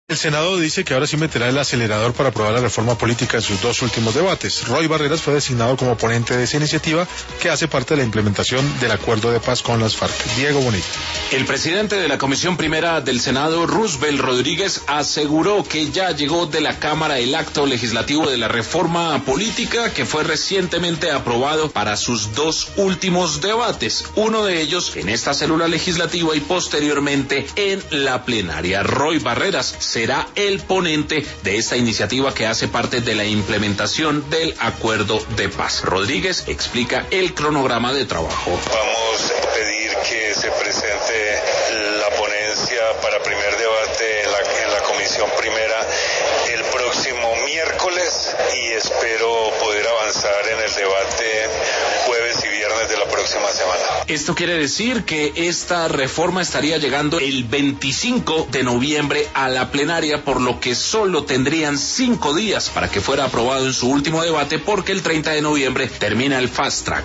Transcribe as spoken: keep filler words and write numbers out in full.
El Senado dice que ahora sí meterá el acelerador para aprobar la reforma política en sus dos últimos debates. Roy Barreras fue designado como ponente de esa iniciativa que hace parte de la implementación del acuerdo de paz con las FARC. Diego Bonilla. El presidente de la Comisión Primera del Senado, Roosevelt Rodríguez, aseguró que ya llegó de la Cámara el acto legislativo de la reforma política que fue recientemente aprobado para sus dos últimos debates, uno de ellos en esta célula legislativa y posteriormente en la plenaria. Roy Barreras se será el ponente de esta iniciativa que hace parte de la implementación del acuerdo de paz. Rodríguez explica el cronograma de trabajo. Vamos a pedir que se presente la ponencia para primer debate en la, en la Comisión Primera el próximo miércoles y espero poder avanzar en el debate jueves y viernes de la próxima semana. Esto quiere decir que esta reforma estaría llegando el veinticinco de noviembre a la plenaria, por lo que solo tendrían cinco días para que fuera aprobado en su último debate, porque el treinta de noviembre termina el fast track.